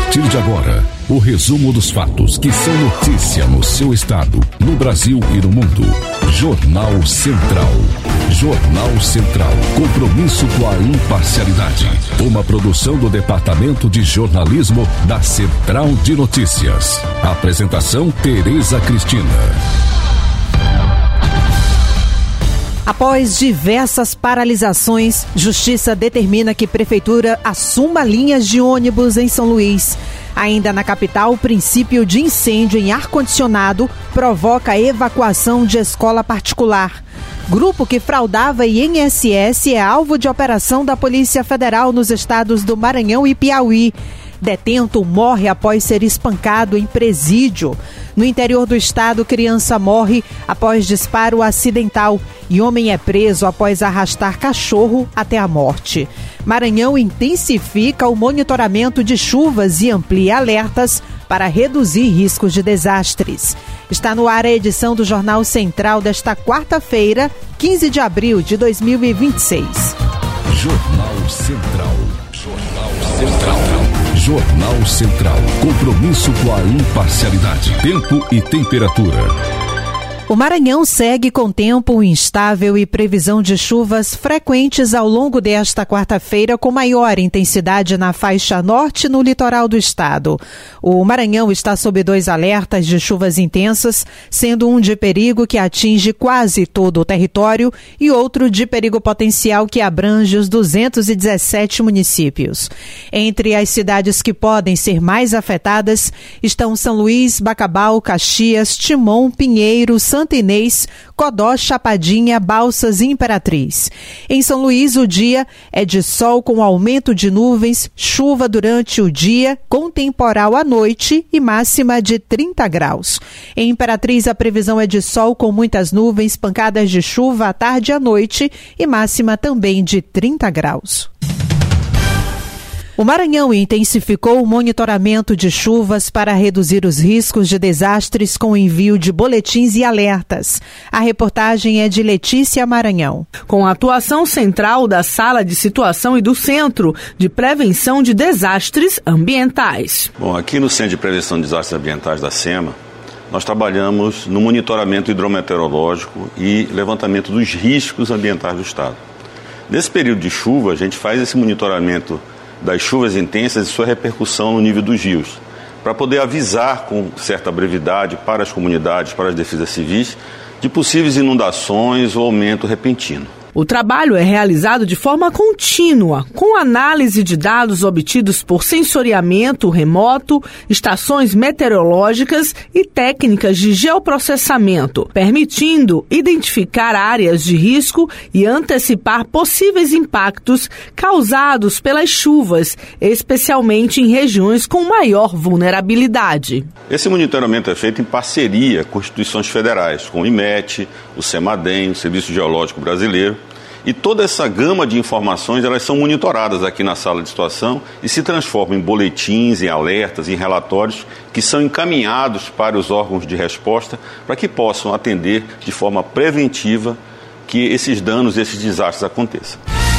partir de agora, o resumo dos fatos que são notícia no seu estado, no Brasil e no mundo. Jornal Central. Jornal Central. Compromisso com a imparcialidade. Uma produção do Departamento de Jornalismo da Central de Notícias. Apresentação: Tereza Cristina. Após diversas paralisações, Justiça determina que Prefeitura assuma linhas de ônibus em São Luís. Ainda na capital, o princípio de incêndio em ar-condicionado provoca a evacuação de escola particular. Grupo que fraudava INSS é alvo de operação da Polícia Federal nos estados do Maranhão e Piauí. Detento morre após ser espancado em presídio. No interior do estado, criança morre após disparo acidental e homem é preso após arrastar cachorro até a morte. Maranhão intensifica o monitoramento de chuvas e amplia alertas para reduzir riscos de desastres. Está no ar a edição do Jornal Central desta quarta-feira, 15 de abril de 2026. Jornal Central. Jornal Central. Jornal Central. Compromisso com a imparcialidade. Tempo e temperatura. O Maranhão segue com tempo instável e previsão de chuvas frequentes ao longo desta quarta-feira, com maior intensidade na faixa norte e no litoral do estado. O Maranhão está sob 2 alertas de chuvas intensas, sendo um de perigo que atinge quase todo o território e outro de perigo potencial que abrange os 217 municípios. Entre as cidades que podem ser mais afetadas estão São Luís, Bacabal, Caxias, Timon, Pinheiro, Santa Inês, Codó, Chapadinha, Balsas e Imperatriz. Em São Luís, o dia é de sol com aumento de nuvens, chuva durante o dia, com temporal à noite e máxima de 30 graus. Em Imperatriz, a previsão é de sol com muitas nuvens, pancadas de chuva à tarde e à noite e máxima também de 30 graus. O Maranhão intensificou o monitoramento de chuvas para reduzir os riscos de desastres com o envio de boletins e alertas. A reportagem é de Letícia Maranhão. Com a atuação central da Sala de Situação e do Centro de Prevenção de Desastres Ambientais. Bom, aqui no Centro de Prevenção de Desastres Ambientais da SEMA, nós trabalhamos no monitoramento hidrometeorológico e levantamento dos riscos ambientais do estado. Nesse período de chuva, a gente faz esse monitoramento das chuvas intensas e sua repercussão no nível dos rios, para poder avisar com certa brevidade para as comunidades, para as defesas civis, de possíveis inundações ou aumento repentino. O trabalho é realizado de forma contínua, com análise de dados obtidos por sensoriamento remoto, estações meteorológicas e técnicas de geoprocessamento, permitindo identificar áreas de risco e antecipar possíveis impactos causados pelas chuvas, especialmente em regiões com maior vulnerabilidade. Esse monitoramento é feito em parceria com instituições federais, com o IMET, o CEMADEM, o Serviço Geológico Brasileiro. E toda essa gama de informações, elas são monitoradas aqui na sala de situação e se transformam em boletins, em alertas, em relatórios que são encaminhados para os órgãos de resposta para que possam atender de forma preventiva que esses danos, esses desastres aconteçam.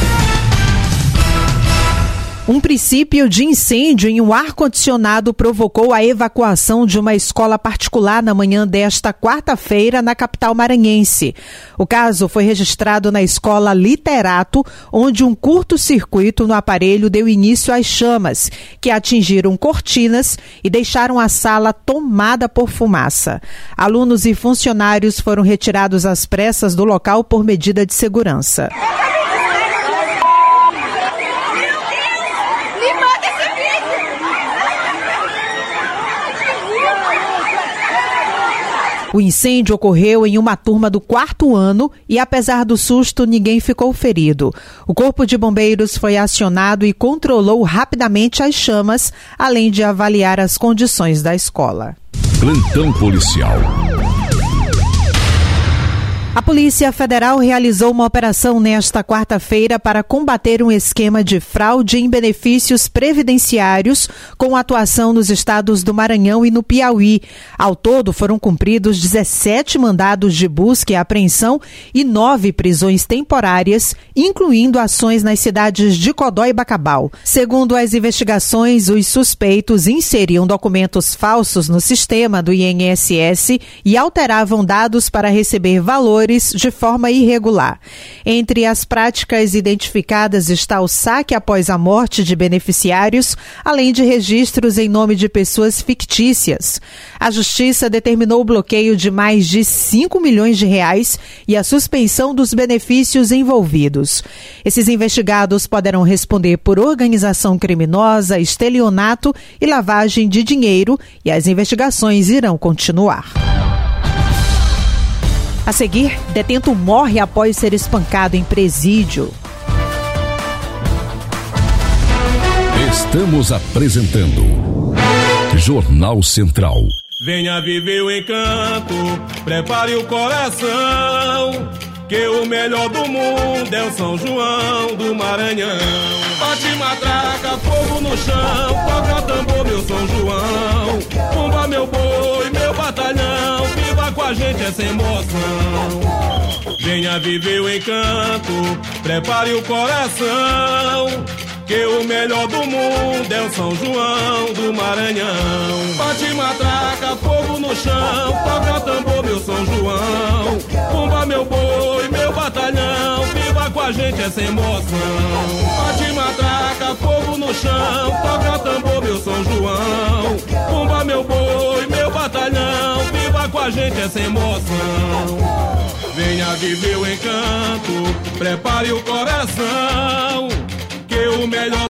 Um princípio de incêndio em um ar-condicionado provocou a evacuação de uma escola particular na manhã desta quarta-feira na capital maranhense. O caso foi registrado na escola Literato, onde um curto-circuito no aparelho deu início às chamas, que atingiram cortinas e deixaram a sala tomada por fumaça. Alunos e funcionários foram retirados às pressas do local por medida de segurança. O incêndio ocorreu em uma turma do 4º ano e, apesar do susto, ninguém ficou ferido. O Corpo de Bombeiros foi acionado e controlou rapidamente as chamas, além de avaliar as condições da escola. Plantão policial. A Polícia Federal realizou uma operação nesta quarta-feira para combater um esquema de fraude em benefícios previdenciários com atuação nos estados do Maranhão e no Piauí. Ao todo, foram cumpridos 17 mandados de busca e apreensão e 9 prisões temporárias, incluindo ações nas cidades de Codó e Bacabal. Segundo as investigações, os suspeitos inseriam documentos falsos no sistema do INSS e alteravam dados para receber valores de forma irregular. Entre as práticas identificadas está o saque após a morte de beneficiários, além de registros em nome de pessoas fictícias. A Justiça determinou o bloqueio de mais de 5 milhões de reais e a suspensão dos benefícios envolvidos. Esses investigados poderão responder por organização criminosa, estelionato e lavagem de dinheiro, e as investigações irão continuar. A seguir, detento morre após ser espancado em presídio. Estamos apresentando Jornal Central. Venha viver o encanto, prepare o coração, que o melhor do mundo é o São João do Maranhão. Bate matraca, fogo no chão, toca tambor, meu São João. Pumba, meu boi, meu batalhão, viva com a gente essa emoção. Venha viver o encanto, prepare o coração, que o melhor do mundo é o São João do Maranhão. Bate matraca, fogo no chão, toca tambor, meu São João. Pumba, meu boi, meu batalhão, viva com a gente essa emoção. Bate matraca, fogo no chão, toca tambor, meu São João. Pumba, meu boi, meu batalhão, viva com a gente essa emoção. Venha viver o encanto, prepare o coração, que o melhor